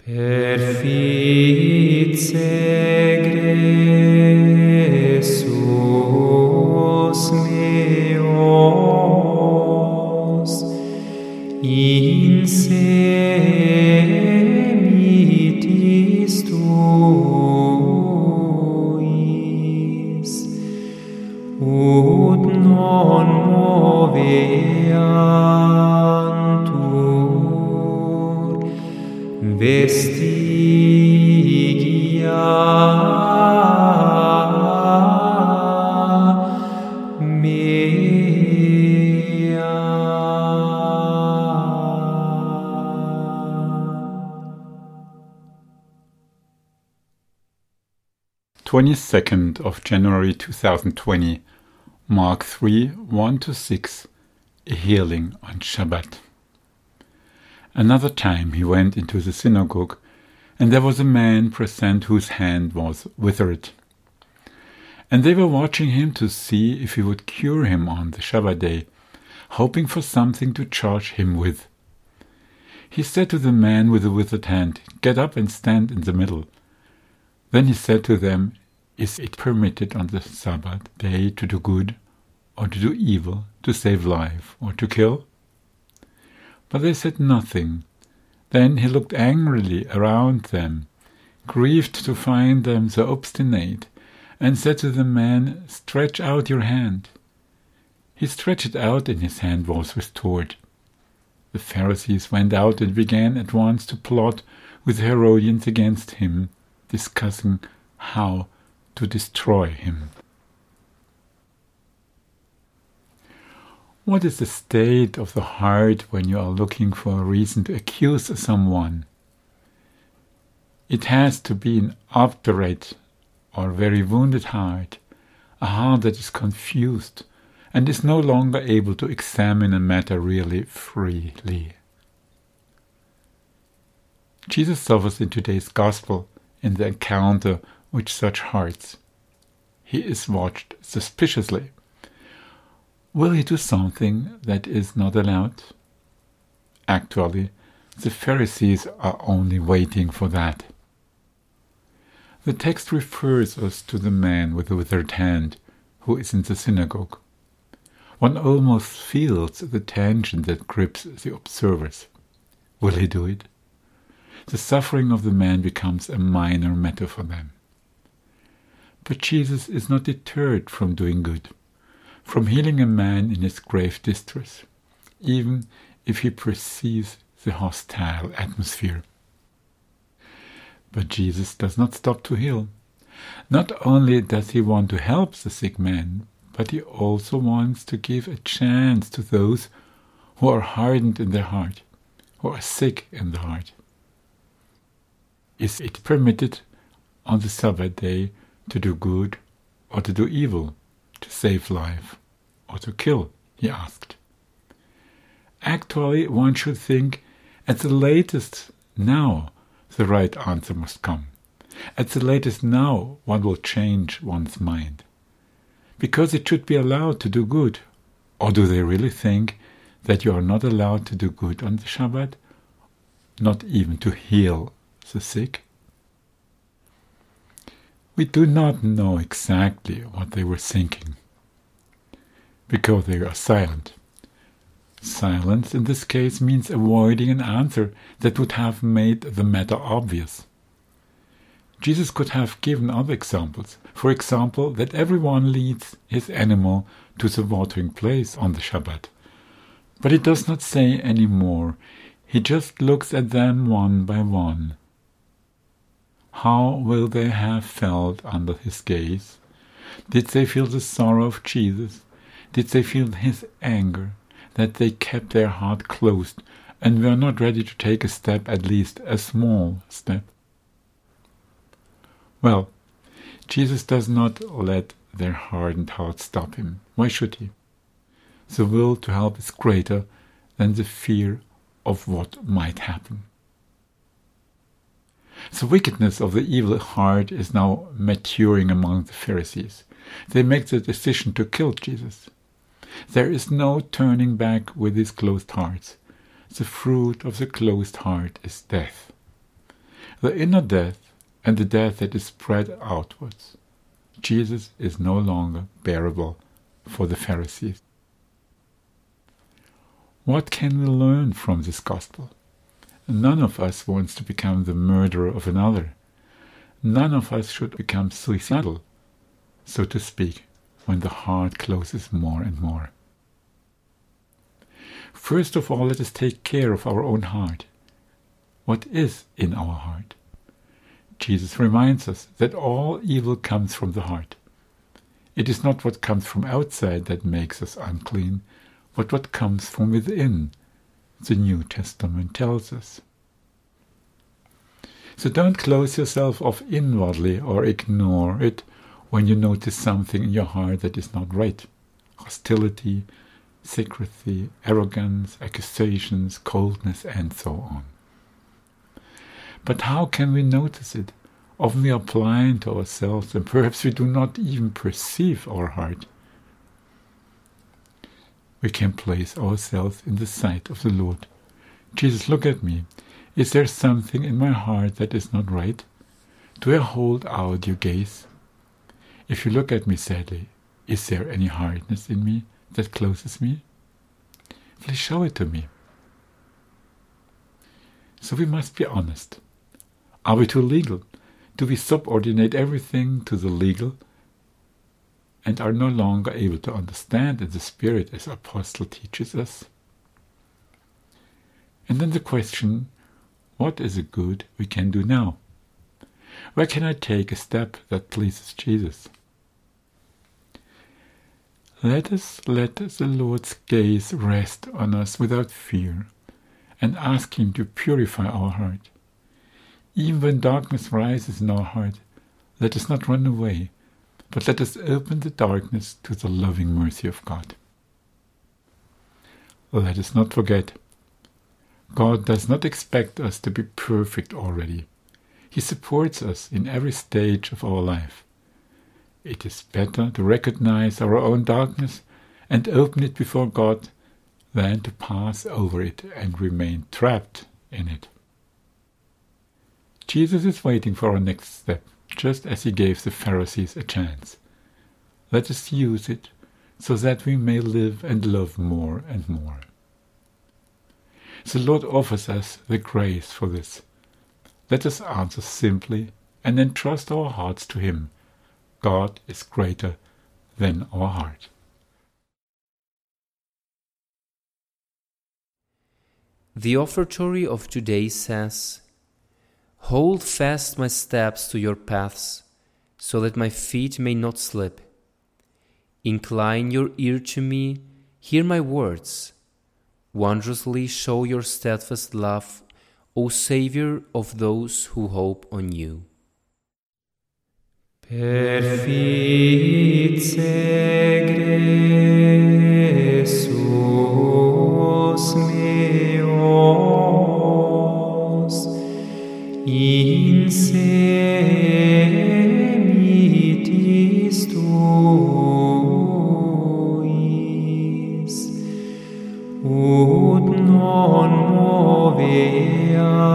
Perfice gressus meos in semitis tuis, ut non moveantur vestigia mea. 22nd of January 2020, Mark 3, 1-6, a healing on Shabbat. Another time he went into the synagogue, and there was a man present whose hand was withered. And they were watching him to see if he would cure him on the Shabbat day, hoping for something to charge him with. He said to the man with the withered hand, "Get up and stand in the middle." Then he said to them, "Is it permitted on the Sabbath day to do good or to do evil, to save life or to kill?" But they said nothing. Then he looked angrily around them, grieved to find them so obstinate, and said to the man, "Stretch out your hand." He stretched it out, and his hand was restored. The Pharisees went out and began at once to plot with the Herodians against him, discussing how to destroy him. What is the state of the heart when you are looking for a reason to accuse someone? It has to be an obdurate or very wounded heart, a heart that is confused and is no longer able to examine a matter really freely. Jesus suffers in today's Gospel in the encounter with such hearts. He is watched suspiciously. Will he do something that is not allowed? Actually, the Pharisees are only waiting for that. The text refers us to the man with the withered hand who is in the synagogue. One almost feels the tension that grips the observers. Will he do it? The suffering of the man becomes a minor matter for them. But Jesus is not deterred from doing good, from healing a man in his grave distress, even if he perceives the hostile atmosphere. But Jesus does not stop to heal. Not only does he want to help the sick man, but he also wants to give a chance to those who are hardened in their heart, who are sick in the heart. Is it permitted on the Sabbath day to do good or to do evil, to save life or to kill? He asked. Actually, one should think, at the latest now, the right answer must come. At the latest now, one will change one's mind. Because it should be allowed to do good. Or do they really think that you are not allowed to do good on the Shabbat? Not even to heal the sick? We do not know exactly what they were thinking, because they are silent. Silence in this case means avoiding an answer that would have made the matter obvious. Jesus could have given other examples. For example, that everyone leads his animal to the watering place on the Shabbat. But he does not say any more. He just looks at them one by one. How will they have felt under his gaze? Did they feel the sorrow of Jesus? Did they feel his anger, that they kept their heart closed and were not ready to take a step, at least a small step? Well, Jesus does not let their hardened hearts stop him. Why should he? The will to help is greater than the fear of what might happen. The wickedness of the evil heart is now maturing among the Pharisees. They make the decision to kill Jesus. There is no turning back with these closed hearts. The fruit of the closed heart is death. the inner death and the death that is spread outwards. Jesus is no longer bearable for the Pharisees. What can we learn from this gospel? None of us wants to become the murderer of another. None of us should become suicidal, so to speak, when the heart closes more and more. First of all, let us take care of our own heart. What is in our heart? Jesus reminds us that all evil comes from the heart. It is not what comes from outside that makes us unclean, but what comes from within, the New Testament tells us. So don't close yourself off inwardly or ignore it when you notice something in your heart that is not right. Hostility, secrecy, arrogance, accusations, coldness, and so on. But how can we notice it? Often we are blind to ourselves, and perhaps we do not even perceive our heart. We can place ourselves in the sight of the Lord. Jesus, look at me. Is there something in my heart that is not right? Do I hold out your gaze? If you look at me sadly, is there any hardness in me that closes me? Please show it to me. So we must be honest. Are we too legal? Do we subordinate everything to the legal and are no longer able to understand in the Spirit as Apostle teaches us? And then the question, what is it good we can do now? Where can I take a step that pleases Jesus? Let us let the Lord's gaze rest on us without fear and ask Him to purify our heart. Even when darkness rises in our heart, let us not run away, but let us open the darkness to the loving mercy of God. Let us not forget, God does not expect us to be perfect already. He supports us in every stage of our life. It is better to recognize our own darkness and open it before God than to pass over it and remain trapped in it. Jesus is waiting for our next step, just as He gave the Pharisees a chance. Let us use it so that we may live and love more and more. The Lord offers us the grace for this. Let us answer simply and entrust our hearts to Him. God is greater than our heart. The offertory of today says, "Hold fast my steps to your paths, so that my feet may not slip. Incline your ear to me, hear my words. Wondrously show your steadfast love, O Savior of those who hope on you." Perfice gressus meos in semitis tuis ut non moveat